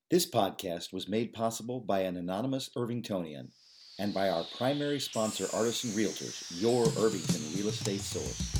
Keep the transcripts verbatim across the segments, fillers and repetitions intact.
This podcast was made possible by an anonymous Irvingtonian and by our primary sponsor, Artisan Realtors, your Irvington real estate source.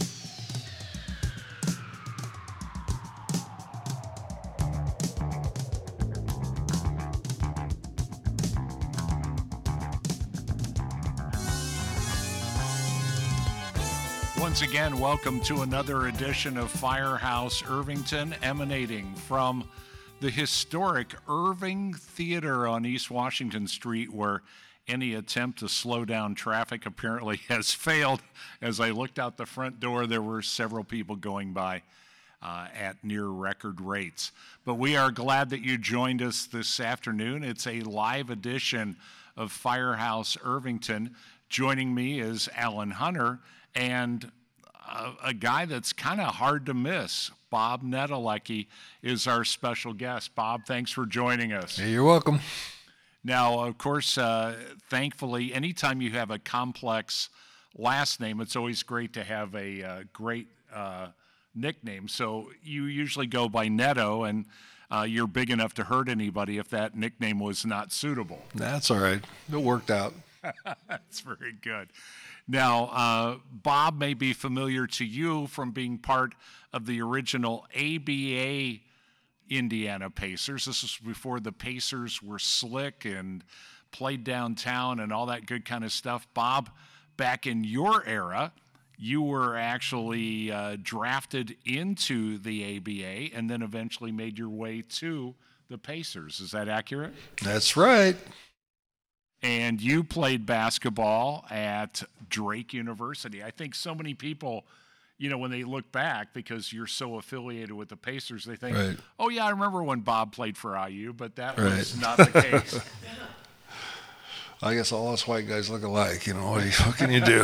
Once again, welcome to another edition of Firehouse Irvington, emanating from the historic Irving Theater on East Washington Street, where any attempt to slow down traffic apparently has failed. As I looked out the front door, there were several people going by uh, at near record rates. But we are glad that you joined us this afternoon. It's a live edition of Firehouse Irvington. Joining me is Alan Hunter and a, a guy that's kind of hard to miss. Bob Nedelecki is our special guest. Bob, thanks for joining us. Hey, you're welcome. Now, of course, uh, thankfully, anytime you have a complex last name, it's always great to have a uh, great uh, nickname. So you usually go by Neto, and uh, you're big enough to hurt anybody if that nickname was not suitable. That's all right. It worked out. That's very good. Now, uh, Bob may be familiar to you from being part of the original A B A Indiana Pacers. This was before the Pacers were slick and played downtown and all that good kind of stuff. Bob, back in your era, you were actually uh, drafted into the A B A and then eventually made your way to the Pacers. Is that accurate? That's right. And you played basketball at Drake University. I think so many people, you know, when they look back, because you're so affiliated with the Pacers, they think, Right. oh, yeah, I remember when Bob played for I U, but that Right. was not the case. I guess all us white guys look alike. You know, what, what can you do?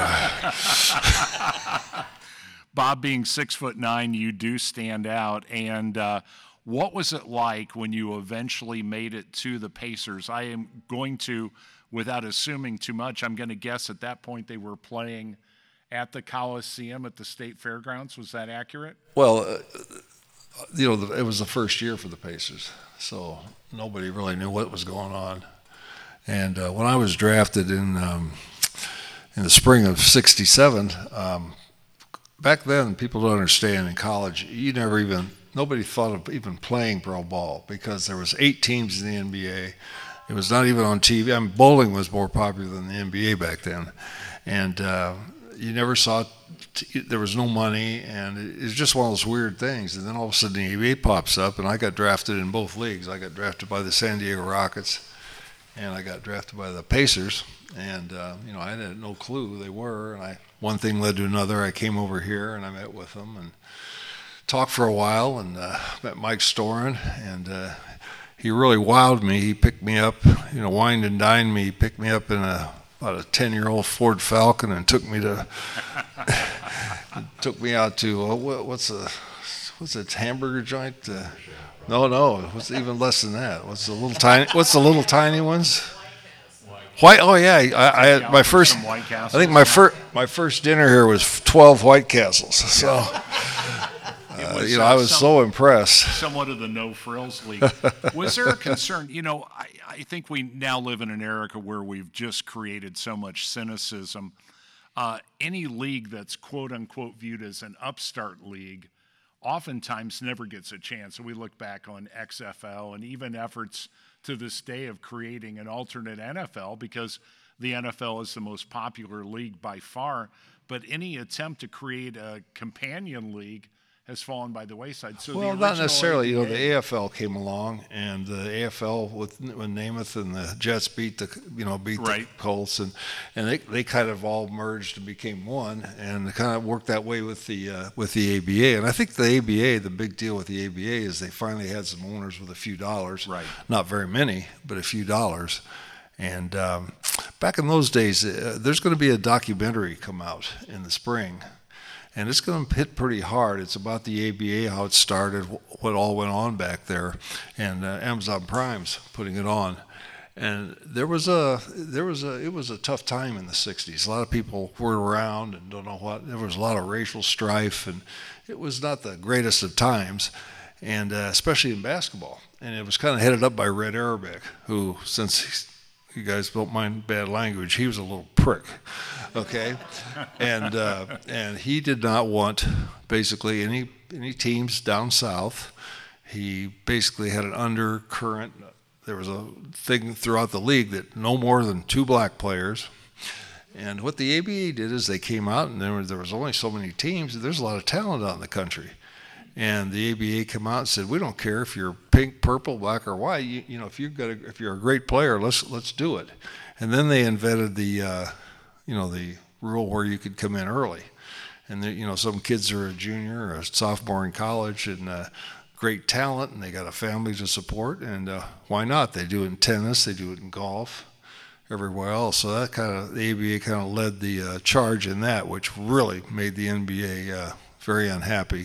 Bob being six foot nine, you do stand out. And uh, what was it like when you eventually made it to the Pacers? I am going to, without assuming too much, I'm going to guess at that point they were playing at the Coliseum at the State Fairgrounds. Was that accurate? Well, uh, you know, the, it was the first year for the Pacers, so nobody really knew what was going on. And uh, when I was drafted in um, in the spring of sixty-seven, um, back then, people don't understand, in college, you never even, nobody thought of even playing pro ball because there was eight teams in the N B A. It was not even on T V. I mean, bowling was more popular than the N B A back then. And uh, you never saw, t- there was no money, and it was just one of those weird things. And then all of a sudden the N B A pops up, and I got drafted in both leagues. I got drafted by the San Diego Rockets, and I got drafted by the Pacers. And, uh, you know, I had no clue who they were. And I one thing led to another. I came over here, and I met with them and talked for a while, and uh, met Mike Storin, and uh, he really wowed me. He picked me up, you know, wined and dined me. He picked me up in a about a ten-year-old Ford Falcon and took me to took me out to uh, what, what's a what's a hamburger joint? Uh, no, no, what's even less than that? What's the little tiny? What's the little tiny ones? White. Oh yeah, I, I had my first. I think my first my first dinner here was twelve White Castles. So. Uh, was, you know, uh, I was some, so impressed. Somewhat of the no frills league. Was there a concern? You know, I, I think we now live in an era where we've just created so much cynicism. Uh, any league that's quote unquote viewed as an upstart league oftentimes never gets a chance. So we look back on X F L and even efforts to this day of creating an alternate N F L, because the N F L is the most popular league by far. But any attempt to create a companion league has fallen by the wayside. So well, the not necessarily. You know, the A A F L came along, and the A F L with when Namath and the Jets beat the you know beat right. the Colts, and and they they kind of all merged and became one, and it kind of worked that way with the uh, with the A B A. And I think the A B A, the big deal with the A B A is they finally had some owners with a few dollars, right? Not very many, but a few dollars. And um, back in those days, uh, there's going to be a documentary come out in the spring. And it's going to hit pretty hard. It's about the A B A, how it started, what all went on back there, and uh, Amazon Prime's putting it on. And there was a, there was a, it was a tough time in the sixties. A lot of people were around and don't know what. There was a lot of racial strife, and it was not the greatest of times. and uh, especially in basketball. And it was kind of headed up by Red Arabic, who, since he's, you guys don't mind bad language, he was a little prick, okay? and uh, and he did not want basically any any teams down south. He basically had an undercurrent. There was a thing throughout the league that no more than two black players. And what the A B A did is they came out, and there was, there was only so many teams. There's a lot of talent out in the country. And the A B A came out and said, we don't care if you're pink, purple, black, or white. You, you know, if you've got a, if you're a great player, let's let's do it. And then they invented the, uh, you know, the rule where you could come in early. And you know, some kids are a junior or a sophomore in college and uh, great talent, and they got a family to support. And uh, why not? They do it in tennis, they do it in golf, everywhere else. So that kind of the A B A kind of led the uh, charge in that, which really made the N B A uh, very unhappy.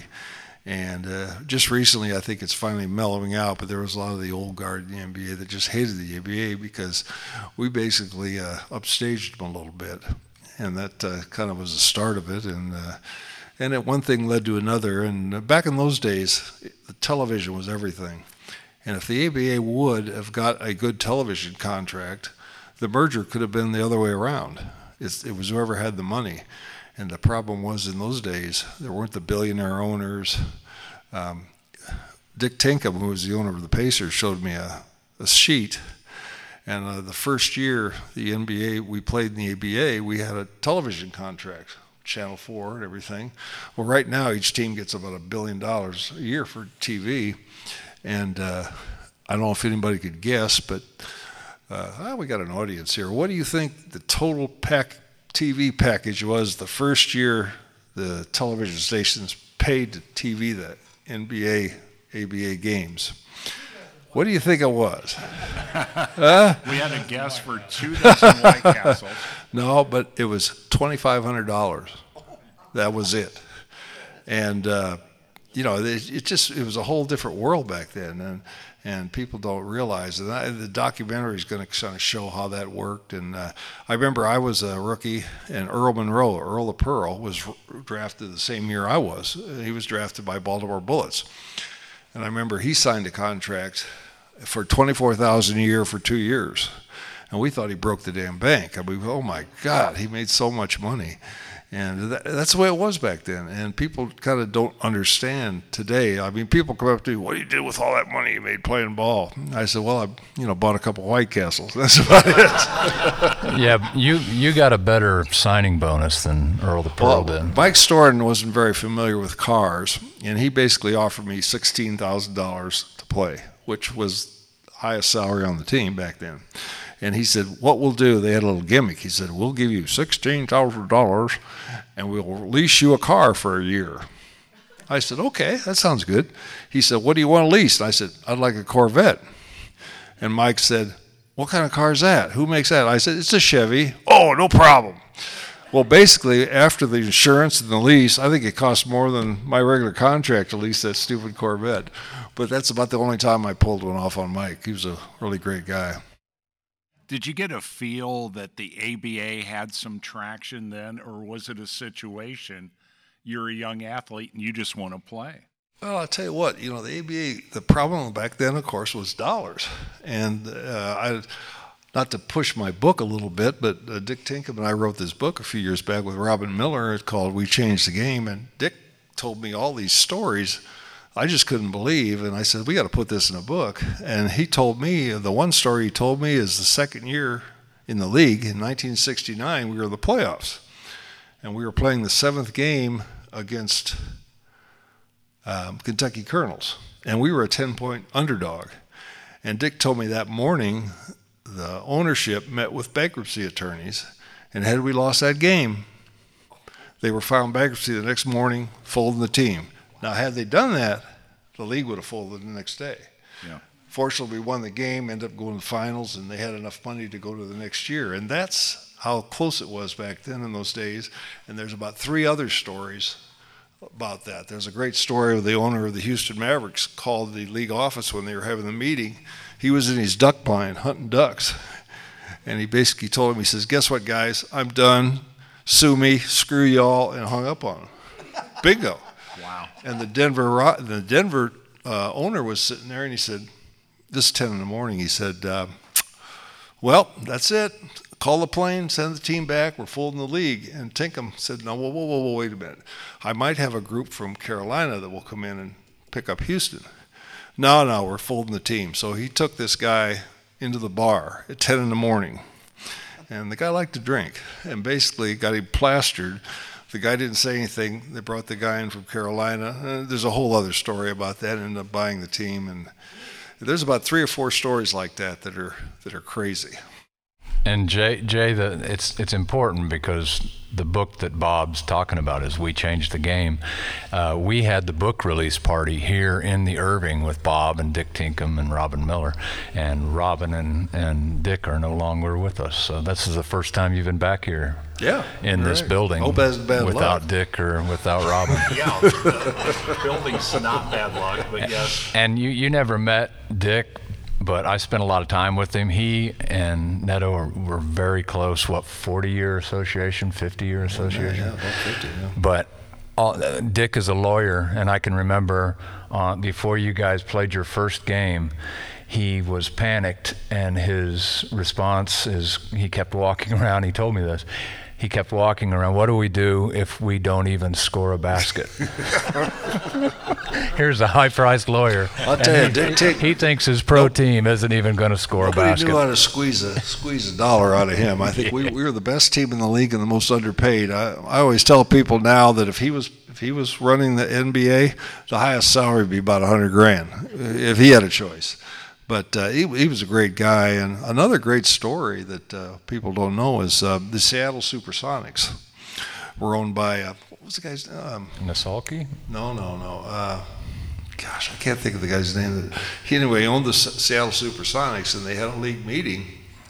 And uh, just recently, I think it's finally mellowing out, but there was a lot of the old guard in the N B A that just hated the A B A because we basically uh, upstaged them a little bit. And that uh, kind of was the start of it. And uh, and it, one thing led to another. And uh, back in those days, the television was everything. And if the A B A would have got a good television contract, the merger could have been the other way around. It's, it was whoever had the money. And the problem was in those days, there weren't the billionaire owners. Um, Dick Tinkham, who was the owner of the Pacers, showed me a, a sheet. And uh, the first year the N B A, we played in the A B A, we had a television contract, Channel four and everything. Well, right now each team gets about a billion dollars a year for T V. And uh, I don't know if anybody could guess, but uh, oh, we got an audience here. What do you think the total pack T V package was the first year the television stations paid to T V the N B A, A B A games? What do you think it was? uh? We had a guess for two dozen White Castles. No, but it was twenty-five hundred dollars. That was it. And, uh, you know, it, it just, it was a whole different world back then. And, and people don't realize that. I, the documentary is going to kind of show how that worked. And uh, I remember I was a rookie, and Earl Monroe, Earl of Pearl, was drafted the same year I was. He was drafted by Baltimore Bullets. And I remember he signed a contract for twenty-four thousand dollars a year for two years. And we thought he broke the damn bank. I mean, oh my God, he made so much money. And that, that's the way it was back then. And people kind of don't understand today. I mean, people come up to me, what do you do with all that money you made playing ball? I said, well, I you know bought a couple White Castles. That's about it. Yeah, you you got a better signing bonus than Earl the Pearl well, did. Mike Storen wasn't very familiar with cars, and he basically offered me sixteen thousand dollars to play, which was the highest salary on the team back then. And he said, what we'll do, they had a little gimmick. He said, we'll give you sixteen thousand dollars and we'll lease you a car for a year. I said, okay, that sounds good. He said, what do you want to lease? And I said, I'd like a Corvette. And Mike said, what kind of car is that? Who makes that? I said, it's a Chevy. Oh, no problem. Well, basically, after the insurance and the lease, I think it cost more than my regular contract to lease that stupid Corvette. But that's about the only time I pulled one off on Mike. He was a really great guy. Did you get a feel that the A B A had some traction then, or was it a situation you're a young athlete and you just want to play? Well, I'll tell you what, you know, the A B A, the problem back then, of course, was dollars. And uh, I, not to push my book a little bit, but uh, Dick Tinkham and I wrote this book a few years back with Robin Miller. It's called We Changed the Game. And Dick told me all these stories I just couldn't believe, and I said, we got to put this in a book. And he told me, the one story he told me is the second year in the league, in nineteen sixty-nine, we were in the playoffs. And we were playing the seventh game against um, Kentucky Colonels. And we were a ten-point underdog. And Dick told me that morning the ownership met with bankruptcy attorneys, and had we lost that game, they were filing bankruptcy the next morning, folding the team. Now, had they done that, the league would have folded the next day. Yeah. Fortunately, we won the game, ended up going to the finals, and they had enough money to go to the next year. And that's how close it was back then in those days. And there's about three other stories about that. There's a great story of the owner of the Houston Mavericks called the league office when they were having the meeting. He was in his duck blind hunting ducks. And he basically told him, he says, guess what, guys? I'm done. Sue me, screw y'all, and hung up on him. Bingo. Wow. And the Denver the Denver uh, owner was sitting there, and he said, this is ten in the morning, he said, uh, well, that's it. Call the plane, send the team back, we're folding the league. And Tinkham said, no, whoa, whoa, whoa, whoa, wait a minute. I might have a group from Carolina that will come in and pick up Houston. No, no, we're folding the team. So he took this guy into the bar at ten in the morning. And the guy liked to drink and basically got him plastered. The guy didn't say anything. They brought the guy in from Carolina. Uh, there's a whole other story about that. Ended up buying the team. And there's about three or four stories like that that are that are crazy. And Jay, Jay, the, it's it's important because the book that Bob's talking about is We Changed the Game. Uh, we had the book release party here in the Irving with Bob and Dick Tinkham and Robin Miller. And Robin and, and Dick are no longer with us. So this is the first time you've been back here Yeah, in this right. building Hope that's bad without luck. Dick or without Robin. Yeah, the building's not bad luck, but yes. And you, you never met Dick, but I spent a lot of time with him. He and Neto were, were very close. What, forty-year association, fifty-year association? Yeah, about fifty, yeah. But all, uh, Dick is a lawyer, and I can remember uh, before you guys played your first game, he was panicked, and his response is he kept walking around. He told me this. He kept walking around. What do we do if we don't even score a basket? Here's a high-priced lawyer. I'll tell you, and Dick he, Tick- he thinks his pro team isn't even going to score a Nobody basket. knew how to squeeze a squeeze a dollar out of him. I think we, we were the best team in the league and the most underpaid. I, I always tell people now that if he was if he was running the N B A, the highest salary would be about a hundred grand if he had a choice. But uh, he, he was a great guy. And another great story that uh, people don't know is uh, the Seattle Supersonics were owned by, uh, what was the guy's name? Um, Nasalki? no, no, no. Uh, gosh, I can't think of the guy's name. He anyway owned the S- Seattle Supersonics, and they had a league meeting,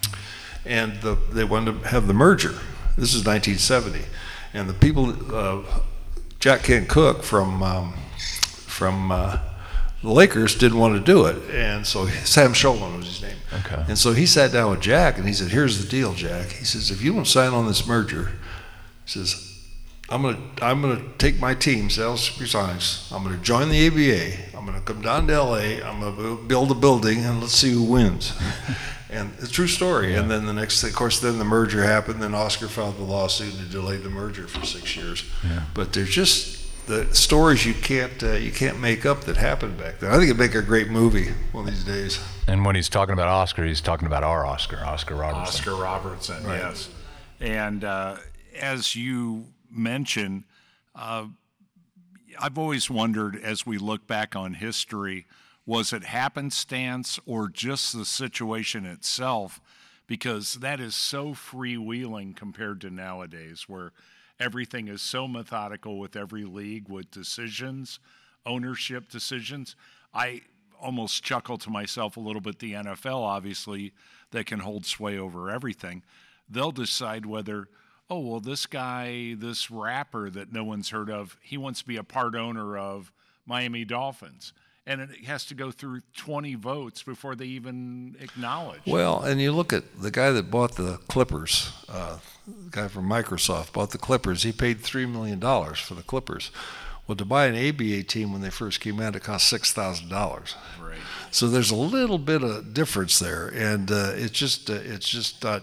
and the, they wanted to have the merger. This is nineteen seventy. And the people, uh, Jack Kent Cooke from, um, from uh, the Lakers didn't want to do it, and so Sam Sholin was his name. Okay. And so he sat down with Jack, and he said, "Here's the deal, Jack." He says, "If you don't sign on this merger," he says, "I'm gonna I'm gonna take my team, Seattle Supersonics. I'm gonna join the A B A. I'm gonna come down to L A. I'm gonna build a building, and let's see who wins." And it's a true story. Yeah. And then the next, of course, then the merger happened. Then Oscar filed the lawsuit, and it delayed the merger for six years. Yeah. But there's just the stories you can't uh, you can't make up that happened back then. I think it'd make a great movie one of these days. And when he's talking about Oscar, he's talking about our Oscar, Oscar Robertson. Oscar Robertson, Right. yes. And uh, as you mentioned, uh, I've always wondered as we look back on history, was it happenstance or just the situation itself? Because that is so freewheeling compared to nowadays, where everything is so methodical with every league, with decisions, ownership decisions. I almost chuckle to myself a little bit. The N F L, obviously, that can hold sway over everything. They'll decide whether, oh, well, this guy, this rapper that no one's heard of, he wants to be a part owner of Miami Dolphins. And it has to go through twenty votes before they even acknowledge. Well, and you look at the guy that bought the Clippers, uh, the guy from Microsoft bought the Clippers. He paid three million dollars for the Clippers. Well, to buy an A B A team when they first came out, it cost six thousand dollars. Right. So there's a little bit of difference there, and uh, it's just uh, it's just not.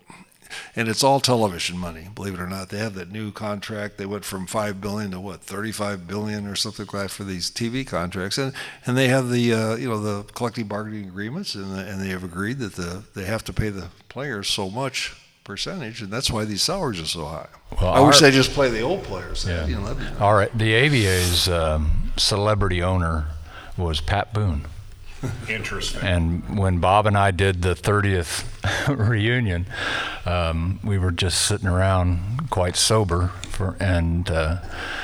And it's all television money, believe it or not. They have that new contract. They went from five billion to what, thirty-five billion or something like that for these T V contracts. And and they have the uh, you know the collective bargaining agreements, and the, and they have agreed that the they have to pay the players so much percentage, and that's why these salaries are so high. Well, I wish our- they just play the old players. Yeah. You know, that'd be, All right. The A B A's um, celebrity owner was Pat Boone. Interesting. And when Bob and I did the thirtieth reunion, um, we were just sitting around quite sober, for, and uh,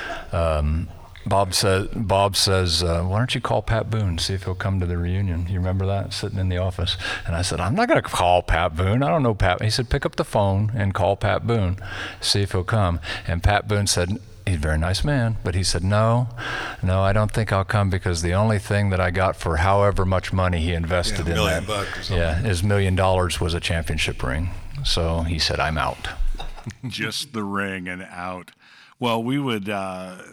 um, Bob says, Bob says, uh, "Why don't you call Pat Boone, see if he'll come to the reunion?" You remember that, sitting in the office? And I said, "I'm not going to call Pat Boone. I don't know Pat." He said, "Pick up the phone and call Pat Boone, see if he'll come." And Pat Boone said, he's a very nice man, but he said, no, no, I don't think I'll come, because the only thing that I got for however much money he invested Yeah, a in million that, bucks or something. yeah, his million dollars was a championship ring. So he said, I'm out. Just the ring and out. Well, we would uh,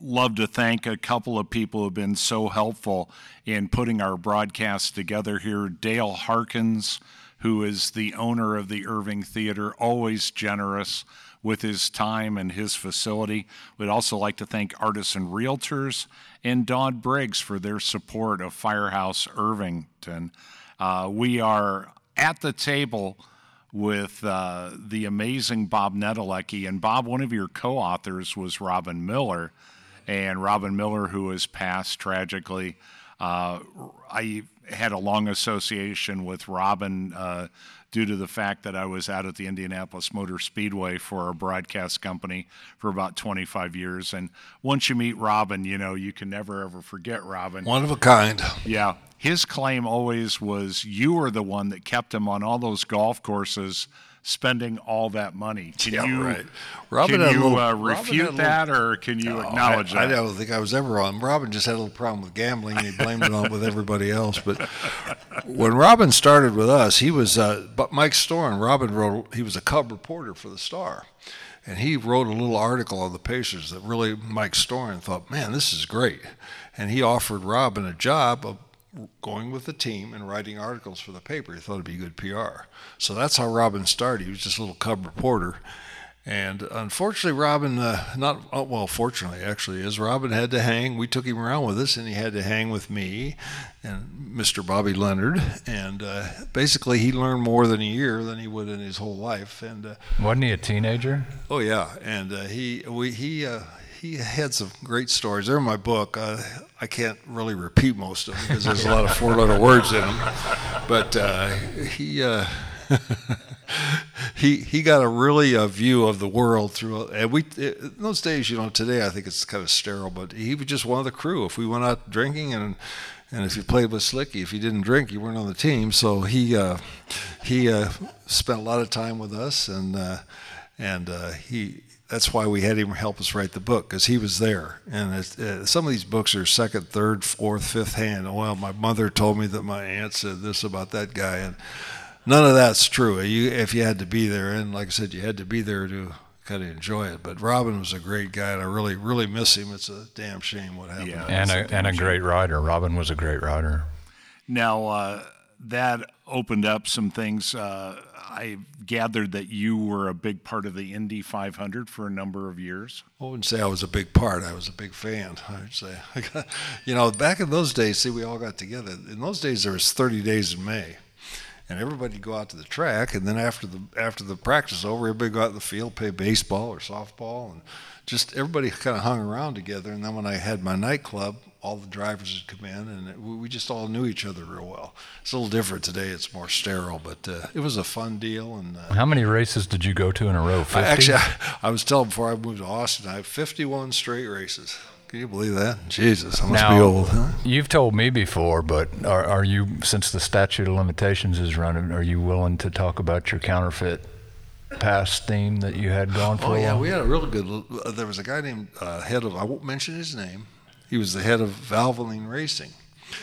love to thank a couple of people who have been so helpful in putting our broadcast together here. Dale Harkins, who is the owner of the Irving Theater, always generous with his time and his facility. We'd also like to thank Artisan Realtors and Dodd Briggs for their support of Firehouse Irvington. Uh, we are at the table with uh, the amazing Bob Nedelecki. And Bob, one of your co-authors was Robin Miller. And Robin Miller, who has passed tragically, uh, I had a long association with Robin uh, due to the fact that I was out at the Indianapolis Motor Speedway for a broadcast company for about twenty-five years. And once you meet Robin, you know, you can never, ever forget Robin. One of a kind. Yeah. His claim always was you were the one that kept him on all those golf courses spending all that money. Can yeah, you, right. Robin can had you a little, uh, Robin refute had a that, little, or can you no, acknowledge I, that? I don't think I was ever on. Robin just had a little problem with gambling, and he blamed it on with everybody else. But when Robin started with us, he was uh, but Mike Storen. Robin wrote. He was a Cub reporter for the Star, and he wrote a little article on the Pacers that really Mike Storen thought, man, this is great, and he offered Robin a job of going with the team and writing articles for the paper. He thought it'd be good P R. So that's how Robin started. He was just a little Cub reporter. And unfortunately, Robin, uh, not, oh, well, fortunately, actually, is Robin had to hang. We took him around with us, and he had to hang with me and Mister Bobby Leonard. And uh, basically, he learned more than a year than he would in his whole life. And uh, wasn't he a teenager? Oh, yeah. And uh, he, we, he, uh, he had some great stories. They're in my book. Uh, I can't really repeat most of them because there's a lot of four-letter words in them. But uh, he uh, he he got a really a view of the world through. And we in those days, you know, today I think it's kind of sterile. But he was just one of the crew. If we went out drinking and and if you played with Slicky, if you didn't drink, you weren't on the team. So he uh, he uh, spent a lot of time with us, and uh, and uh, he. That's why we had him help us write the book, because he was there. And it's, uh, some of these books are second, third, fourth, fifth hand. Well, my mother told me that my aunt said this about that guy, and none of that's true. You, if you had to be there, and like I said, you had to be there to kind of enjoy it. But Robin was a great guy, and I really, really miss him. It's a damn shame what happened. Yeah, and a, a and a great writer. Robin was a great writer. Now, uh, that opened up some things. Uh, I gathered that you were a big part of the Indy five hundred for a number of years. I wouldn't say I was a big part. I was a big fan. I would say, you know, back in those days, see, we all got together. In those days, there was thirty days in May, and everybody would go out to the track. And then after the after the practice was over, everybody would go out in the field, play baseball or softball, and just everybody kind of hung around together. And then when I had my nightclub, all the drivers would come in, and it, we just all knew each other real well. It's a little different today. It's more sterile, but uh, it was a fun deal. And uh, how many races did you go to in a row? fifty? I, actually, I, I was telling before I moved to Austin, I have fifty-one straight races. Can you believe that? Jesus, I must now, be old. Huh? You've told me before, but are, are you, since the statute of limitations is running, are you willing to talk about your counterfeit past theme that you had going for Oh, a yeah, while? we had a really good, uh, there was a guy named uh, head of, I won't mention his name. He was the head of Valvoline Racing.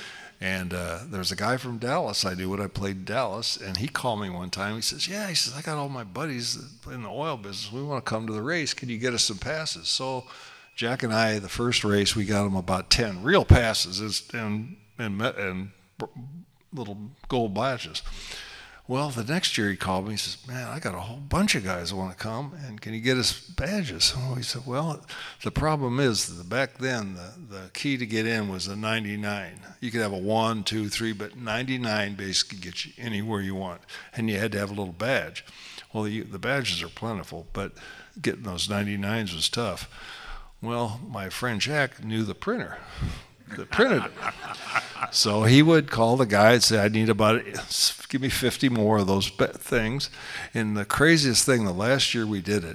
And uh, there was a guy from Dallas I knew when I played in Dallas, and he called me one time. He says, yeah, he says, I got all my buddies in the oil business. We want to come to the race. Can you get us some passes? So Jack and I, the first race, we got him about ten real passes and, and, and little gold badges. Well, the next year he called me. He says, man, I got a whole bunch of guys that want to come, and can you get us badges? And we said, well, the problem is that back then the, the key to get in was a ninety-nine. You could have a one, two, three, but ninety-nine basically gets you anywhere you want, and you had to have a little badge. Well, the, the badges are plentiful, but getting those ninety-nines was tough. Well, my friend Jack knew the printer that printed it. So he would call the guy and say, I need about, give me fifty more of those things. And the craziest thing, the last year we did it,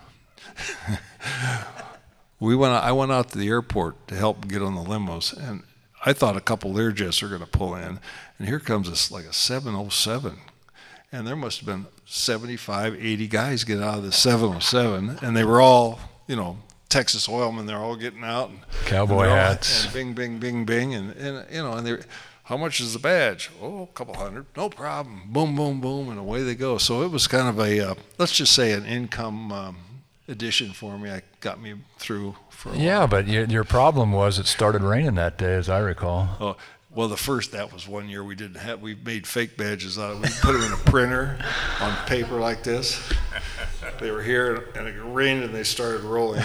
we went. I went out to the airport to help get on the limos, and I thought a couple Learjets were going to pull in, and here comes this like a seven oh seven, and there must have been seventy-five, eighty guys get out of the seven oh seven, and they were all, you know, Texas Oilmen. They're all getting out and cowboy and hats, all, and bing, bing, bing, bing, and, and you know, and they, how much is the badge? Oh, a couple hundred, no problem. Boom, boom, boom, and away they go. So it was kind of a, uh, let's just say, an income um, addition for me. I got me through for a while. Yeah, but your, your problem was it started raining that day, as I recall. Oh, well, the first, that was one year we didn't have, we made fake badges out of it. We put them in a printer on paper like this. They were here, and it rained, and they started rolling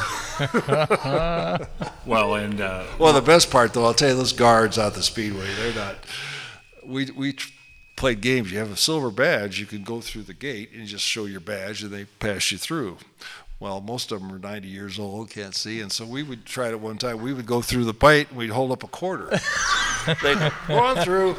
up. Well, and uh, well, the best part, though, I'll tell you, those guards out the Speedway, they're not, we, we played games. You have a silver badge, you can go through the gate and just show your badge, and they pass you through. Well, most of them are ninety years old, can't see, and so we would try it one time. We would go through the bite, and we'd hold up a quarter. They'd go on through.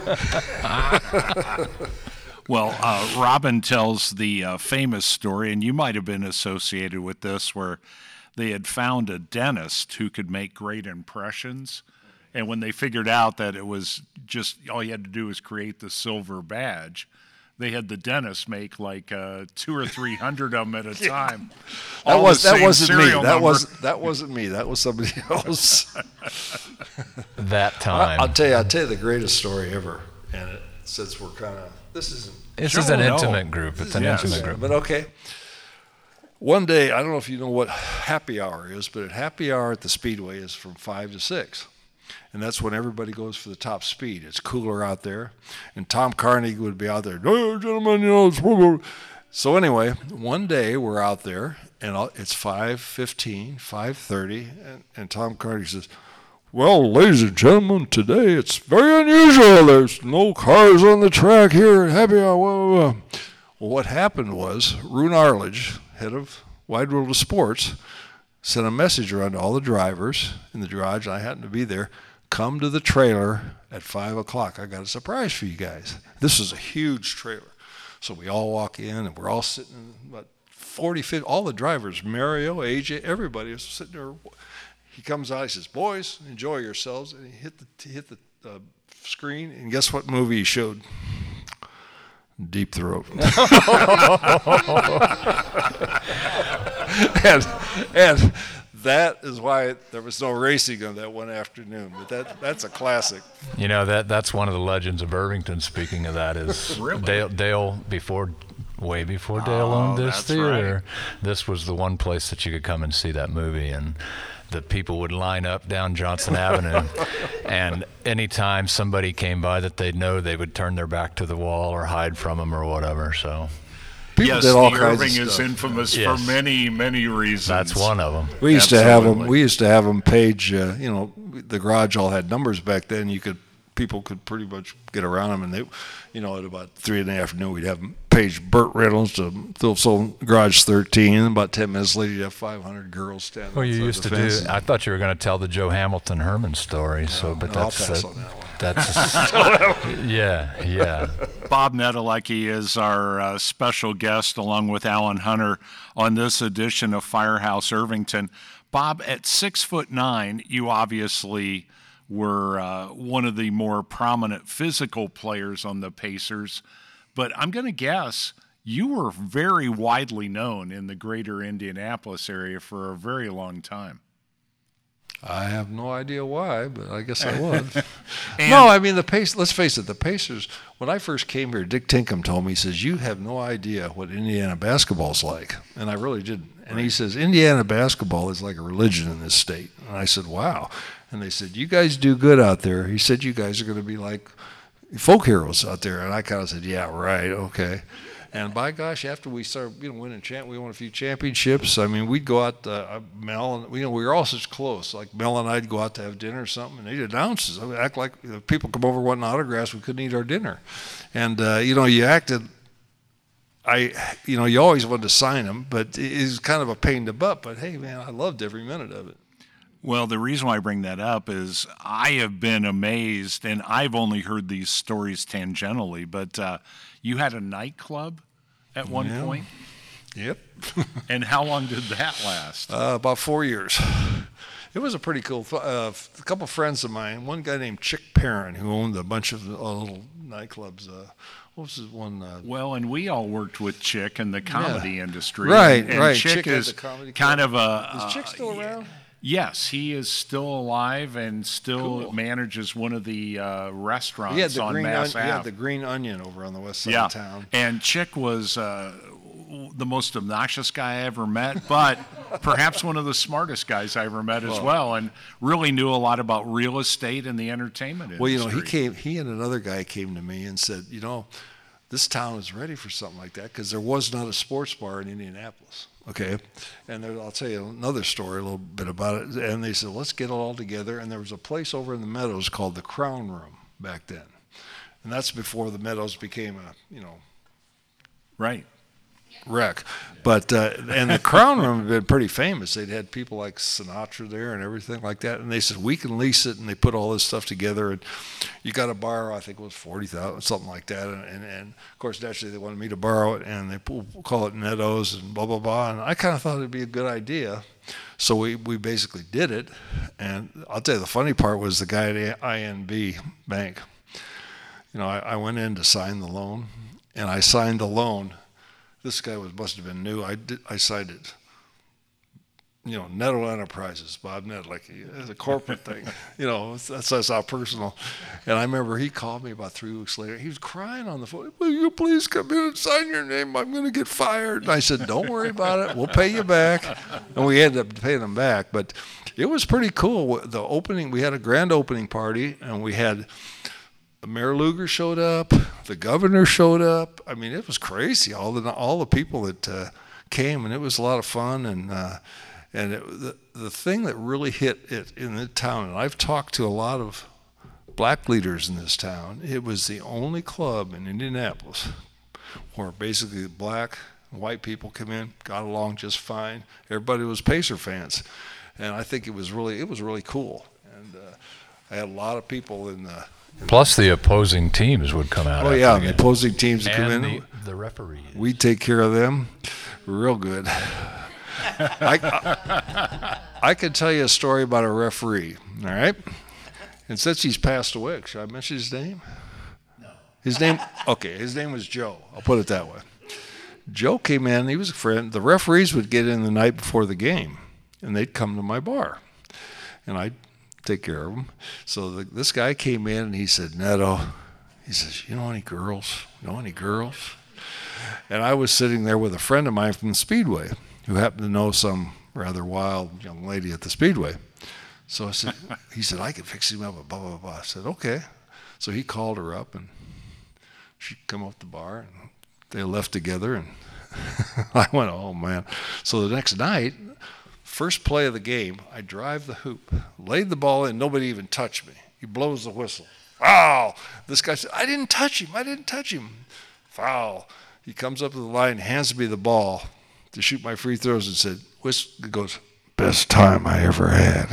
Well, uh, Robin tells the uh, famous story, and you might have been associated with this, where they had found a dentist who could make great impressions. And when they figured out that it was just all you had to do was create the silver badge, they had the dentist make like uh, two or three hundred of them at a time. That All was the that same wasn't me. serial That number. was that wasn't me. That was somebody else. That time. I, I'll tell you. I'll tell you the greatest story ever. And it, since we're kind of this isn't. This Sure, is an no. intimate group. It's an Yes. intimate group. But okay. One day, I don't know if you know what happy hour is, but at happy hour at the Speedway is from five to six. And that's when everybody goes for the top speed. It's cooler out there. And Tom Carnegie would be out there, oh, gentlemen, you know, it's... So anyway, one day we're out there, and it's five fifteen, five thirty, and, and Tom Carnegie says, well, ladies and gentlemen, today it's very unusual. There's no cars on the track here at happy hour. Well, what happened was Rune Arledge, head of Wide World of Sports, sent a message around to all the drivers in the garage, and I happened to be there, come to the trailer at five o'clock. I got a surprise for you guys. This is a huge trailer. So we all walk in, and we're all sitting in about forty, fifty, all the drivers, Mario, A J, everybody was sitting there. He comes out, he says, boys, enjoy yourselves. And he hit the, he hit the uh, screen, and guess what movie he showed? Deep Throat. and, and that is why there was no racing on that one afternoon. But that that's a classic. You know, that that's one of the legends of Irvington. Speaking of that, is Really? Dale, Dale before, way before Dale Oh, owned this that's theater. right. This was the one place that you could come and see that movie, and the people would line up down Johnson Avenue, and anytime somebody came by that they'd know, they would turn their back to the wall or hide from them or whatever. So People yes, did all the kinds Irving of is stuff. infamous Yes. for many, many reasons. that's one of them. We used to have them. Absolutely. We used to have them page. Uh, you know, the garage all had numbers back then. You could people could pretty much get around them, and they, you know, at about three in the afternoon, we'd have them page Burt Reynolds to Phillips Garage thirteen, and about ten minutes later, you'd have five hundred girls standing. Well, you outside used the to fence. do. I thought you were going to tell the Joe Hamilton Herman story. So, but No, I'll that's pass uh, on that one. that's yeah, yeah. Bob Nedelecki is our uh, special guest, along with Alan Hunter, on this edition of Firehouse Irvington. Bob, at six foot nine, you obviously were uh, one of the more prominent physical players on the Pacers, but I'm going to guess you were very widely known in the greater Indianapolis area for a very long time. I have no idea why, but I guess I was. And- no, I mean the Pacers. Let's face it, the Pacers. When I first came here, Dick Tinkham told me, he says, "You have no idea what Indiana basketball's like," and I really didn't. And he says, "Indiana basketball is like a religion in this state." And I said, "Wow." And they said, "You guys do good out there." He said, "You guys are going to be like folk heroes out there." And I kind of said, "Yeah, right, okay." And by gosh, after we started, you know, winning champ, we won a few championships. I mean, we'd go out. Uh, Mel and you know, we were all such close. Like Mel and I'd go out to have dinner or something, and they'd announce us. I mean, act like you know, people come over wanting autographs. We couldn't eat our dinner, and uh, you know, you acted. I, you know, you always wanted to sign them, but it was kind of a pain in the butt. But hey, man, I loved every minute of it. Well, the reason why I bring that up is I have been amazed, and I've only heard these stories tangentially, but uh, you had a nightclub at one Yeah. point? Yep. And how long did that last? Uh, about four years. It was a pretty cool. Uh, a couple of friends of mine. One guy named Chick Perrin, who owned a bunch of uh, little nightclubs. Uh, what was his one? Uh, Well, and we all worked with Chick in the comedy industry. Right, and right. Chick, Chick had is the comedy kind club. of a. Is uh, Chick still around? Yes, he is still alive and still Cool. manages one of the uh, restaurants He had the on green. Mass On, he had Ave. the green onion over on the west side Yeah, of town. and Chick was uh, the most obnoxious guy I ever met, but perhaps one of the smartest guys I ever met as well, well and really knew a lot about real estate and the entertainment industry. Well, you know, he came, he and another guy came to me and said, you know, this town is ready for something like that because there was not a sports bar in Indianapolis. Okay, and there, I'll tell you another story, a little bit about it. And they said, let's get it all together. And there was a place over in the Meadows called the Crown Room back then, and that's before the Meadows became a, you know, right wreck. But uh, and the Crown Room had been pretty famous. They'd had people like Sinatra there and everything like that. And they said we can lease it, and they put all this stuff together. And you got to borrow, I think it was forty thousand, something like that. And, and and of course naturally they wanted me to borrow it, and they call it Meadows and blah blah blah. And I kind of thought it'd be a good idea, so we we basically did it. And I'll tell you the funny part was the guy at I N B Bank. You know, I, I went in to sign the loan, and I signed the loan. This guy was must have been new. I did. I signed it. You know, Netto Enterprises, Bob Nett, like it's a corporate thing. You know, that's that's how personal. And I remember he called me about three weeks later. He was crying on the phone. Will you please come in and sign your name? I'm going to get fired. And I said, don't worry about it. We'll pay you back. And we ended up paying them back. But it was pretty cool. The opening, we had a grand opening party, and we had. Mayor Lugar showed up. The governor showed up. I mean, it was crazy. All the all the people that uh, came, and it was a lot of fun. And uh, and it, the the thing that really hit it in the town, and I've talked to a lot of black leaders in this town. It was the only club in Indianapolis where basically black and white people come in, got along just fine. Everybody was Pacer fans, and I think it was really it was really cool. And uh, I had a lot of people in the. Plus, the opposing teams would come out. Oh yeah, the opposing teams would come in. And the, the referees. We take care of them, real good. I, I, I could tell you a story about a referee. All right, and since he's passed away, should I mention his name? No. His name. Okay, his name was Joe. I'll put it that way. Joe came in. He was a friend. The referees would get in the night before the game, and they'd come to my bar, and I'd take care of them. So the, this guy came in and he said, Netto, he says, you know any girls? You know any girls? And I was sitting there with a friend of mine from the Speedway who happened to know some rather wild young lady at the Speedway. So I said, he said, I could fix him up, blah, blah, blah. I said, okay. So he called her up, and she come up the bar, and they left together, and I went, oh, man. So the next night, first play of the game, I drive the hoop, laid the ball in, nobody even touched me. He blows the whistle. Foul! This guy said, I didn't touch him, I didn't touch him. Foul. He comes up to the line, hands me the ball to shoot my free throws, and said, Whis- goes, best time I ever had.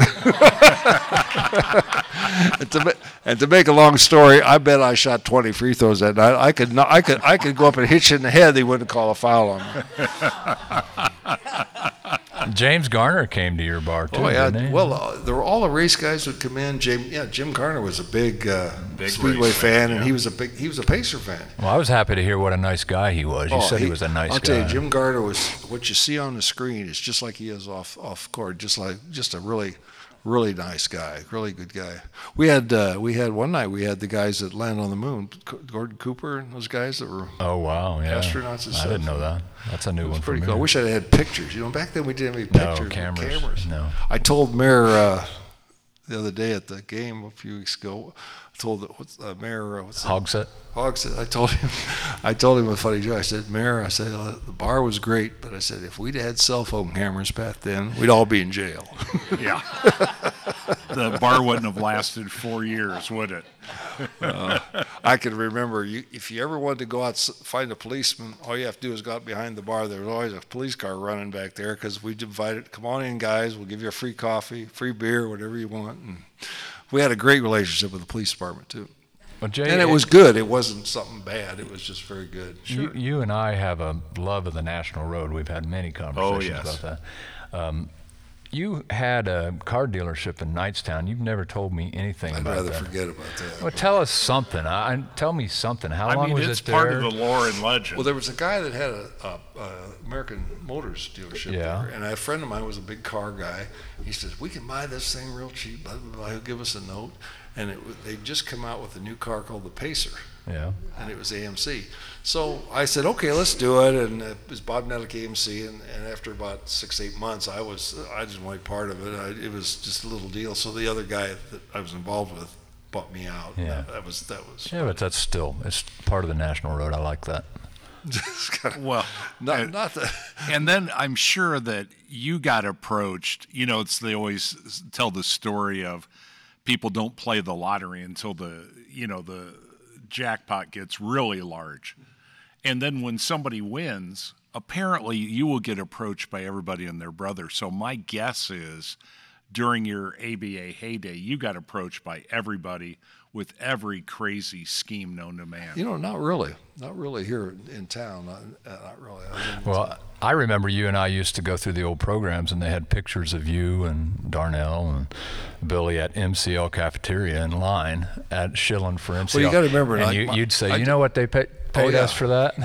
and, to ma- and to make a long story, I bet I shot twenty free throws that night. I could not, I could I could go up and hit you in the head, they wouldn't call a foul on me. James Garner came to your bar too. Oh yeah, didn't he? well, uh, there were all the race guys would come in. Jim, yeah, Jim Garner was a big, uh, Big Speedway race fan, fan, and yeah. he was a big, he was a Pacer fan. Well, I was happy to hear what a nice guy he was. You Oh, said he, was a nice I'll guy. tell you, Jim Garner was what you see on the screen is just like he is off off court, just like just a really, really nice guy, really good guy. We had uh, we had one night we had the guys that landed on the moon, C- Gordon Cooper and those guys that were. Oh wow, yeah. Astronauts and I stuff. didn't know that. That's a new It was one pretty for cool. I me. wish I had pictures. You know, back then we didn't have any No, pictures. with cameras, cameras. no. I told Mayor uh, the other day at the game a few weeks ago. I told the, what's, uh, Mayor uh, what's the- Hogsett. Hogsett. I told him. I told him a funny joke. I said, Mayor, I said uh, the bar was great, but I said if we'd had cell phone cameras back then, we'd all be in jail. Yeah. The bar wouldn't have lasted four years, would it? uh, I can remember you, if you ever wanted to go out s- find a policeman, all you have to do is go out behind the bar. There was always a police car running back there because we invited, come on in, guys. We'll give you a free coffee, free beer, whatever you want. And we had a great relationship with the police department too, Well, Jay, and it was good. It wasn't something bad. It was just very good. You, you and I have a love of the National Road. We've had many conversations yes. about that. Um, you had a car dealership in Knightstown. You've never told me anything I'd about rather that. forget about that. Well, tell us something. I, I- tell me something. How I long mean, was it's it part there? of the lore and legend. Well, there was a guy that had a, a, a American Motors dealership Yeah. there, and a friend of mine was a big car guy. He says, we can buy this thing real cheap, blah, blah, blah. He'll give us a note. And it, they'd just come out with a new car called the Pacer. Yeah. And it was A M C. So I said, okay, let's do it. And it was Bob Netlick A M C. And, and after about six, eight months, I was I didn't want part of it. I, it was just a little deal. So the other guy that I was involved with bought me out. Yeah. That, that was that was. Yeah, but that's still it's part of the national road. I like that. kind of, Well, not and, not the. and then I'm sure that you got approached. You know, it's they always tell the story of people don't play the lottery until the you know the jackpot gets really large. And then when somebody wins, apparently you will get approached by everybody and their brother. So my guess is during your A B A heyday, you got approached by everybody with every crazy scheme known to man. You know, not really. Not really here in town. Not, uh, not really. I mean, Well, I remember you and I used to go through the old programs, and they had pictures of you and Darnell and Billy at M C L cafeteria in line at Shilling for M C L. Well, you gotta remember, and I- you, my- you'd say, I you did- know what they pay, paid yeah. us for that?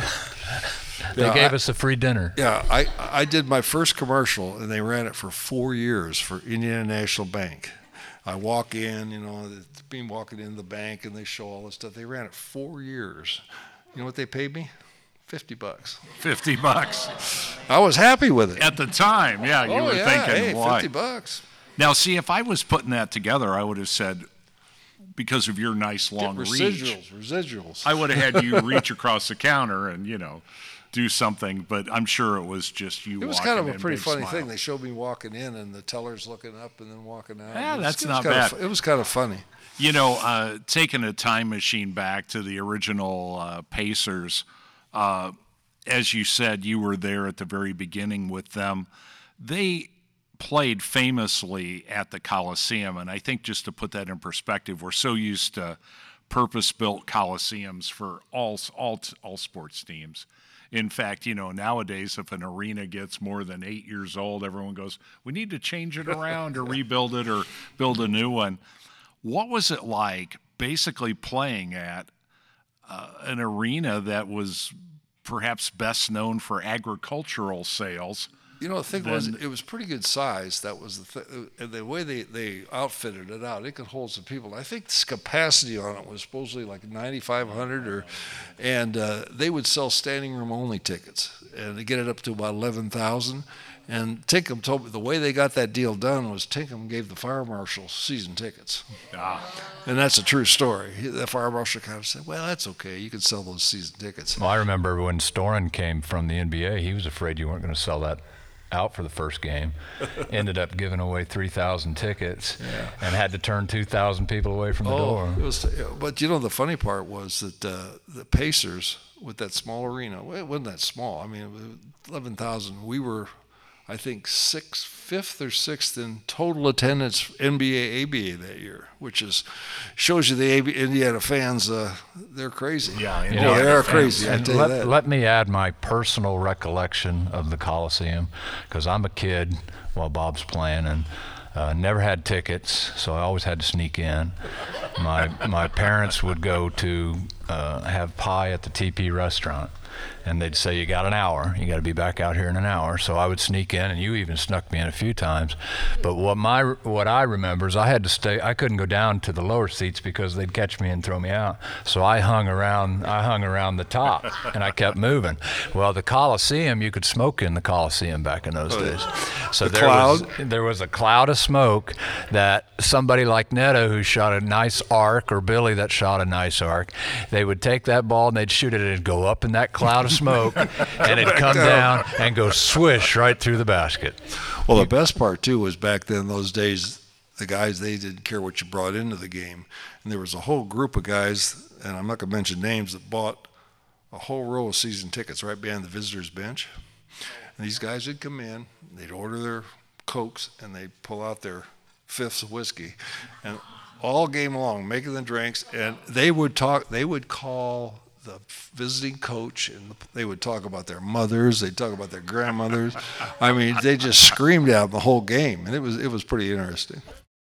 They Yeah, gave I- us a free dinner. Yeah, I, I did my first commercial, and they ran it for four years for Indiana National Bank. I walk in, you know, it's been walking in the bank, and they show all this stuff. They ran it four years. You know what they paid me? Fifty bucks. fifty bucks. I was happy with it. At the time, yeah, you oh were yeah, thinking, hey, why? fifty bucks. Now, see, if I was putting that together, I would have said, because of your nice long reach, Residuals, residuals. I would have had you reach across the counter and, you know, do something. But I'm sure it was just you It was walking kind of a in, pretty big funny smile. thing. They showed me walking in, and the tellers looking up and then walking out. Yeah, It was- that's it was not kind bad. Of, it was kind of funny. You know, uh, taking a time machine back to the original uh, Pacers, uh, as you said, you were there at the very beginning with them. They played famously at the Coliseum, and I think just to put that in perspective, we're so used to purpose-built coliseums for all all all sports teams. In fact, you know, nowadays if an arena gets more than eight years old, everyone goes, "We need to change it around or rebuild it or build a new one." What was it like basically playing at uh, an arena that was perhaps best known for agricultural sales? You know, the thing was, Then- it was pretty good size. That was the thing. And the way they, they outfitted it out, it could hold some people. I think the capacity on it was supposedly like ninety-five hundred, or, and uh, they would sell standing room only tickets, and they get it up to about eleven thousand. And Tinkham told me the way they got that deal done was Tinkham gave the fire marshal season tickets. Ah, And that's a true story. He- The fire marshal kind of said, well, that's okay. You can sell those season tickets. Well, I remember when Storin came from the N B A, he was afraid you weren't going to sell that out for the first game. Ended up giving away three thousand tickets and had to turn two thousand people away from the door. It was, but you know, the funny part was that uh, the Pacers, with that small arena, well, it wasn't that small. I mean, it was eleven thousand. We were, I think, sixth, fifth or sixth in total attendance N B A, A B A that year, which is shows you the A B, Indiana fans, uh, they're crazy. Yeah, you Indiana know, they are fans. crazy. I And tell you let, that. let me add my personal recollection of the Coliseum, because I'm a kid while Bob's playing and uh, never had tickets, so I always had to sneak in. My my parents would go to uh, have pie at the T P restaurant, and they'd say, you got an hour, you got to be back out here in an hour. So I would sneak in, and you even snuck me in a few times. But what my what I remember is I had to stay, I couldn't go down to the lower seats because they'd catch me and throw me out. So I hung around I hung around the top, and I kept moving. Well, the Coliseum, you could smoke in the Coliseum back in those days. So The there cloud? was there was a cloud of smoke that somebody like Neto, who shot a nice arc, or Billy that shot a nice arc, they would take that ball and they'd shoot it, and it'd go up in that cloud of smoke, and it'd come down and go swish right through the basket. Well, the best part too was back then, those days, the guys, they didn't care what you brought into the game, and there was a whole group of guys, and I'm not gonna mention names, that bought a whole row of season tickets right behind the visitors' bench. And these guys would come in, they'd order their Cokes, and they'd pull out their fifths of whiskey, and all game long making the drinks, and they would talk. They would call the visiting coach, and they would talk about their mothers. They'd talk about their grandmothers. I mean, they just screamed out the whole game, and it was it was pretty interesting.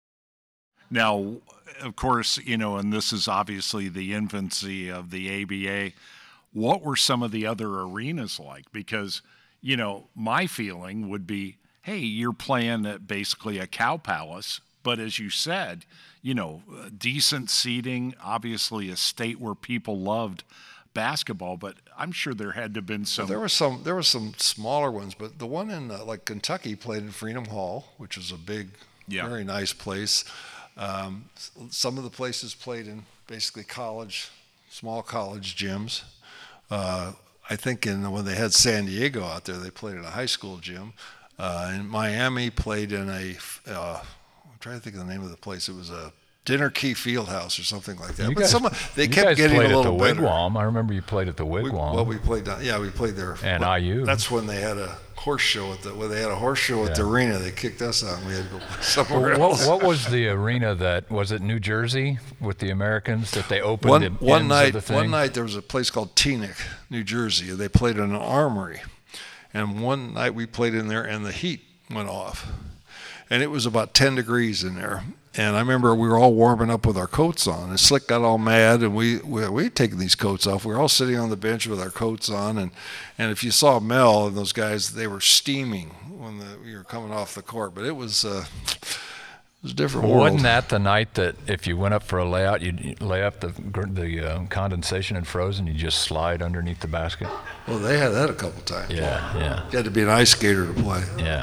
now, of course, you know, and this is obviously the infancy of the A B A. What were some of the other arenas like? Because, you know, my feeling would be, hey, you're playing at basically a cow palace But as you said, you know, decent seating, obviously a state where people loved basketball, but I'm sure there had to have been some. Well, there were some there were some smaller ones, but the one in uh, like Kentucky played in Freedom Hall, which was a big, yeah. very nice place. Um, some of the places played in basically college, small college gyms. Uh, I think in when they had San Diego out there, they played in a high school gym. Uh, in Miami, played in a. Uh, I'm trying to think of the name of the place. It was a Dinner Key Fieldhouse or something like that. You but guys, some they you kept guys getting a played little at the better. Wigwam. I remember you played at the Wigwam. We, well, we played down. Yeah, we played there. And well, I U. That's when they had a horse show at the. When they had a horse show at yeah. the arena, they kicked us out. and We had to go somewhere well, else. What, what was the arena that was it? New Jersey with the Americans that they opened one the one ends night. of the thing? One night there was a place called Teaneck, New Jersey. They played in an armory, and one night we played in there, and the heat went off, and it was about ten degrees in there. And I remember we were all warming up with our coats on, and Slick got all mad, and we we we had taken these coats off. We were all sitting on the bench with our coats on, and, and if you saw Mel and those guys, they were steaming when the, we were coming off the court. But it was uh, it was a different well, world. Wasn't that the night that if you went up for a layout, you'd lay up the the uh, condensation and frozen, you just slide underneath the basket? Well, they had that a couple times. Yeah, yeah. You had to be an ice skater to play. Yeah.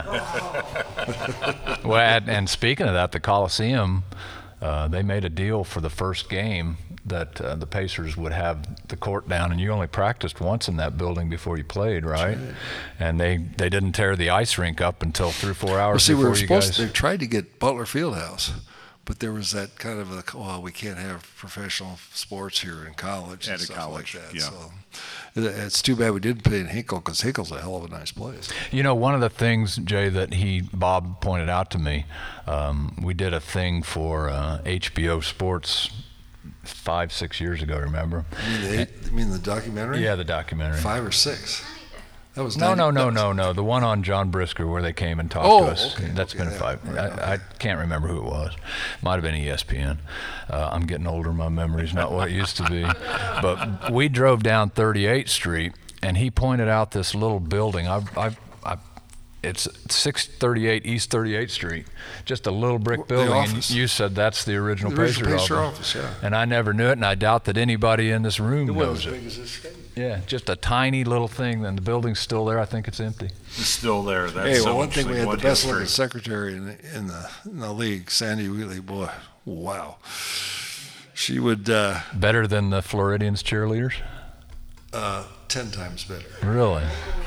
Well, and, and speaking of that, the Coliseum, uh, they made a deal for the first game that uh, the Pacers would have the court down, and you only practiced once in that building before you played, right? right. And they, they didn't tear the ice rink up until three or four hours well, see, before we were you supposed guys. To, they tried to get Butler Fieldhouse, but there was that kind of a, well, we can't have professional sports here in college At and a stuff college, like that. yeah. So it's too bad we didn't play in Hinkle, because Hinkle's a hell of a nice place. You know, one of the things, Jay, that he, Bob pointed out to me, um, we did a thing for uh, H B O Sports five, six years ago, remember? You mean the, eight, you mean the documentary? Yeah, the documentary. Five or six? That was no, ninety, no, no, was, no, no. The one on John Brisker where they came and talked oh, to us. Okay, That's okay, been yeah, five. right, I, okay. I can't remember who it was. Might have been E S P N. Uh, I'm getting older. My memory's not what it used to be. But we drove down thirty-eighth Street, and he pointed out this little building. I've, I've, I've, it's six thirty-eight East thirty-eighth Street, just a little brick building. office. And you said that's the original, The original Pacer Pacer office. office, yeah. And I never knew it, and I doubt that anybody in this room It knows wasn't as it. big as this thing. Yeah, just a tiny little thing, and the building's still there. I think it's empty. It's still there. That's Hey, so well, one thing, we had the what best history. looking secretary in the, in the in the league, Sandy Wheatley. Boy, wow. She would uh, Better than the Floridians cheerleaders? uh, ten times better. Really?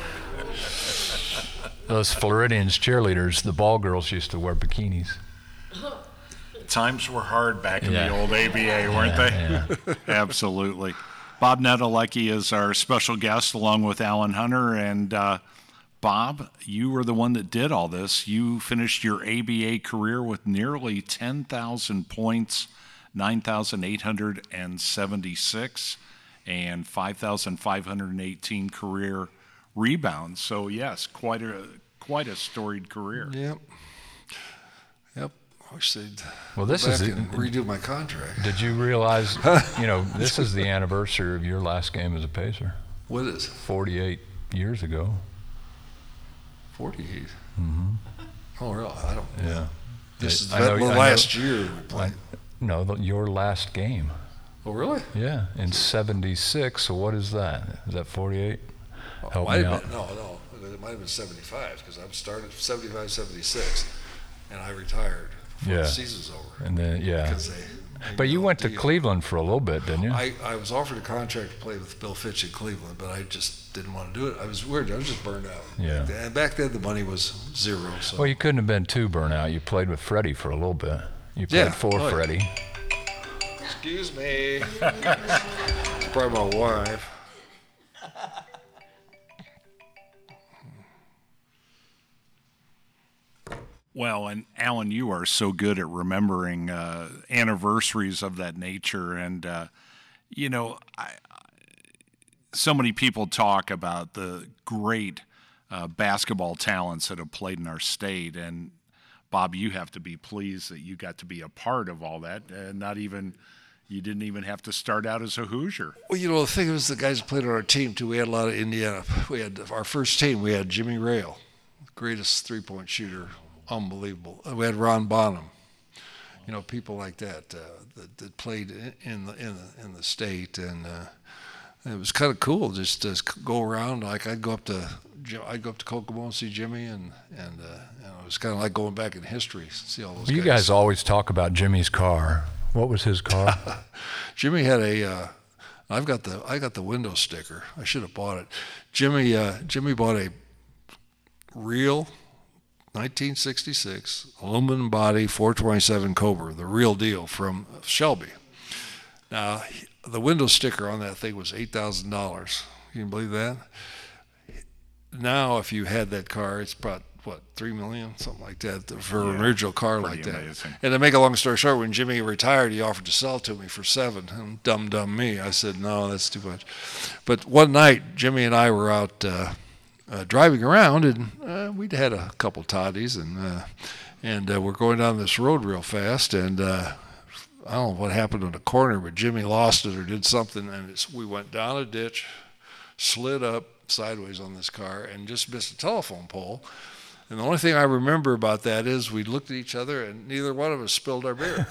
Those Floridians cheerleaders, the ball girls used to wear bikinis. Times were hard back in Yeah. the old A B A, weren't Yeah, they? Absolutely. Bob Nedelecki is our special guest, along with Alan Hunter. And uh, Bob, you were the one that did all this. You finished your A B A career with nearly ten thousand points, nine thousand eight hundred seventy-six, and five thousand five hundred eighteen career rebounds. So yes, quite a quite a storied career. Yep. Yep. I wish they'd Well, this go is back it. and redo my contract. Did you realize, you know, this is the anniversary of your last game as a Pacer, What is it? forty-eight years ago. forty-eight. Mm-hmm. Oh, really? I don't. Yeah. This is I that know- the I last know- year we played. No, the, your last game. Oh, really? Yeah, in seventy-six. So what is that? Is that forty-eight? Oh, Help might me have out. been, no, no. It might have been seventy-five, because I started seventy-five, seventy-six, and I retired before Yeah. the season's over. And then, yeah. Because they, they But you no went to deal. Cleveland for a little bit, didn't you? I, I was offered a contract to play with Bill Fitch in Cleveland, but I just didn't want to do it. I was weird. I was just burned out. Yeah. And back then the money was zero. So Well, you couldn't have been too burnout. You played with Freddie for a little bit. You played Yeah. for Oh, yeah. Freddie. excuse me. It's probably my wife. Well, and Alan, you are so good at remembering uh, anniversaries of that nature. And, uh, you know, I, so many people talk about the great uh, basketball talents that have played in our state. And, Bob, you have to be pleased that you got to be a part of all that. And not even, you didn't even have to start out as a Hoosier. Well, you know, the thing was, the guys who played on our team, too, we had a lot of Indiana. We had our first team, we had Jimmy Rail, greatest three-point shooter. Unbelievable. We had Ron Bonham. you know, people like that uh, that, that played in the in the in the state, and uh, it was kind of cool just to go around. Like I'd go up to I'd go up to Kokomo and see Jimmy, and and uh, you know, it was kind of like going back in history, see all those. You guys. guys always talk about Jimmy's car. What was his car? Jimmy had a. Uh, I've got the I got the window sticker. I should have bought it. Jimmy uh, Jimmy bought a real nineteen sixty-six aluminum body four twenty-seven Cobra, the real deal from Shelby. Now the window sticker on that thing was eight thousand dollars. Can you believe that? Now if you had that car, it's about what three million, something like that, for yeah, an original car like that. Amazing. And to make a long story short, when Jimmy retired, he offered to sell it to me for seven. And dumb, dumb me, I said no, that's too much. But one night, Jimmy and I were out uh, uh, driving around, and uh, we'd had a couple toddies, and uh, and uh, we're going down this road real fast, and uh, I don't know what happened in the corner, but Jimmy lost it or did something, and it's, we went down a ditch, slid up sideways on this car, and just missed a telephone pole. And the only thing I remember about that is we looked at each other and neither one of us spilled our beer.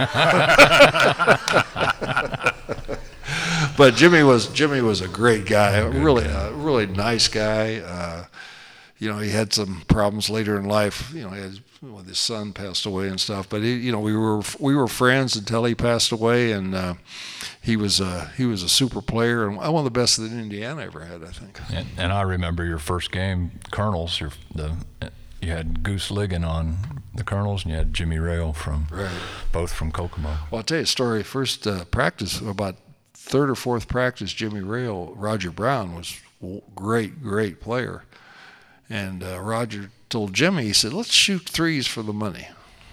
But Jimmy was Jimmy was a great guy, a really a really nice guy. Uh, you know, he had some problems later in life. You know, he had, well, his son passed away and stuff. But he, you know, we were we were friends until he passed away, and uh, he was uh, he was a super player and one of the best that Indiana ever had, I think. And, and I remember your first game, Colonels. Your the you had Goose Ligon on the Colonels, and you had Jimmy Rail from right. both from Kokomo. Well, I'll tell you a story. First uh, practice, about third or fourth practice, Jimmy Rail, Roger Brown was a great, great player. And uh, Roger told Jimmy, he said, let's shoot threes for the money.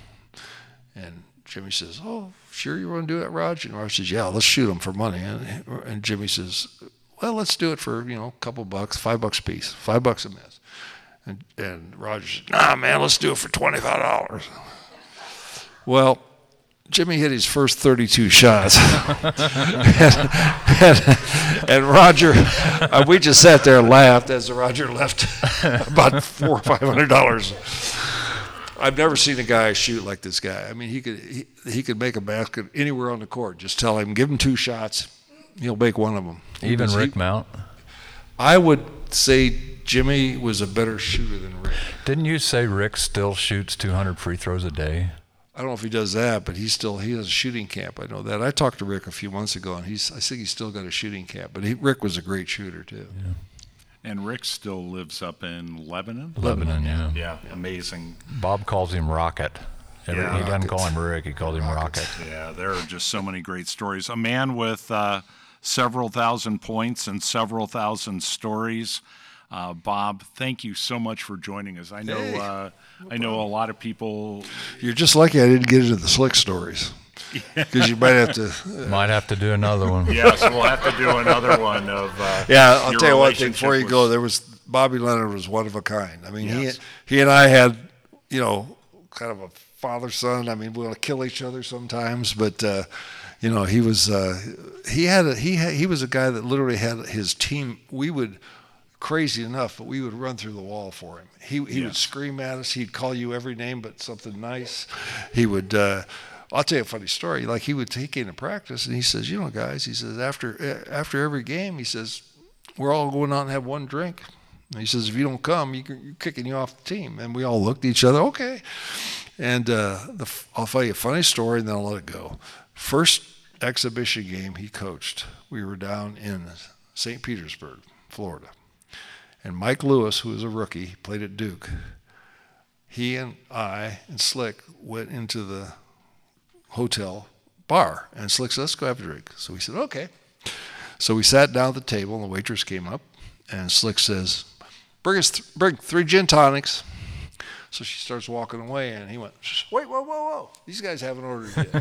And Jimmy says, oh, sure you want to do that, Roger? And Roger says, yeah, let's shoot them for money. And, and Jimmy says, well, let's do it for, you know, a couple bucks, five bucks a piece, five bucks a miss. And, and Roger said, nah, man, let's do it for twenty-five dollars. Well, Jimmy hit his first thirty-two shots. and, and, and Roger, uh, we just sat there and laughed as Roger left about four or five hundred dollars. I've never seen a guy shoot like this guy. I mean, he could he, he could make a basket anywhere on the court. Just tell him, give him two shots, he'll make one of them. Even he, Rick Mount? I would say Jimmy was a better shooter than Rick. Didn't you say Rick still shoots two hundred free throws a day? I don't know if he does that, but he's still he has a shooting camp. I know that. I talked to Rick a few months ago, and he's I think he's still got a shooting camp. But he, Rick was a great shooter too. Yeah. And Rick still lives up in Lebanon. Lebanon, yeah. Yeah, amazing. Bob calls him Rocket. Every, Yeah. he doesn't call him Rick. He calls him Rocket. Yeah, there are just so many great stories. A man with uh, several thousand points and several thousand stories. Uh, Bob, thank you so much for joining us. I know Hey, uh, I know a lot of people. You're just lucky I didn't get into the slick stories, because you might have to. Might have to do another one. Yes, we'll have to do another one of. Uh, Yeah, I'll your tell you one thing before you relationship go. with- There was Bobby Leonard was one of a kind. I mean, Yes. he he and I had, you know, kind of a father son. I mean, we'll kill each other sometimes, but uh, you know, he was uh, he had a, he had, he was a guy that literally had his team. We would. Crazy enough, but we would run through the wall for him. He he would Yes. scream at us. He'd call you every name but something nice. He would. Uh, I'll tell you a funny story. Like he would take into practice, and he says, "You know, guys," he says, after after every game, he says, "We're all going out and have one drink." And he says, "If you don't come, you, you're kicking you off the team." And we all looked at each other. Okay. And uh, the, I'll tell you a funny story, and then I'll let it go. First exhibition game he coached, we were down in Saint Petersburg, Florida. And Mike Lewis, who was a rookie, played at Duke. He and I and Slick went into the hotel bar. And Slick said, let's go have a drink. So we said, okay. So we sat down at the table, and the waitress came up. And Slick says, bring us th- bring three gin tonics. So she starts walking away, and he went, wait, whoa, whoa, whoa. These guys haven't ordered yet.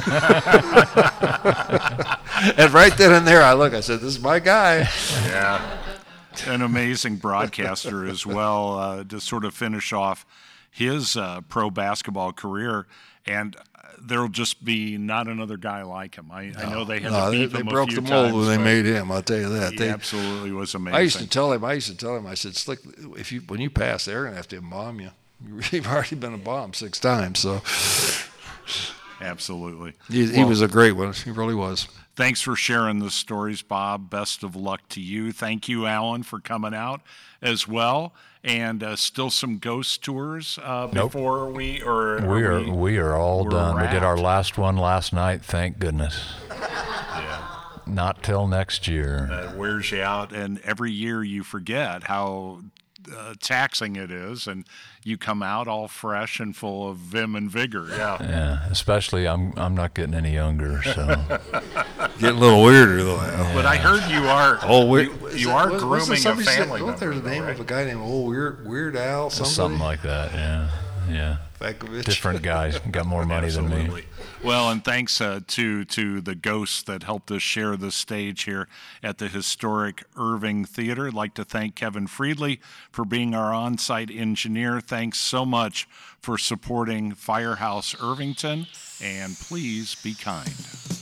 And right then and there, I look, I said, this is my guy. Yeah. An amazing broadcaster as well, uh, to sort of finish off his uh, pro basketball career. And there'll just be not another guy like him. I, I know they had No, to they, beat they him broke a few the mold times, when they but made him, I'll tell you that. He They, absolutely was amazing. I used to tell him, I used to tell him, I said, Slick, if you when you pass, they're going to have to bomb you. You've already been a bomb six times, so. Absolutely. He, he Well, was a great one. He really was. Thanks for sharing the stories, Bob. Best of luck to you. Thank you, Alan, for coming out as well. And uh, still some ghost tours uh, Nope. before we or We are we, we are all we're done. We did our wrapped. last one last night. Thank goodness. Yeah. Not till next year. It wears you out, and every year you forget how uh, taxing it is, and you come out all fresh and full of vim and vigor. Yeah. Yeah, especially I'm I'm not getting any younger, so Getting a little weirder though. Al. But I heard you are Oh, weird. you, is you it- are was- wasn't grooming a somebody said- family wasn't there member, the name though, of a right? guy named Old Weird Weird Al? Somebody? something like that. Yeah, yeah. Bekovich. Different guys got more money than me. Absolutely. Well, and thanks uh, to to the ghosts that helped us share the stage here at the historic Irving Theater. I'd like to thank Kevin Friedley for being our on-site engineer. Thanks so much for supporting Firehouse Irvington, and please be kind.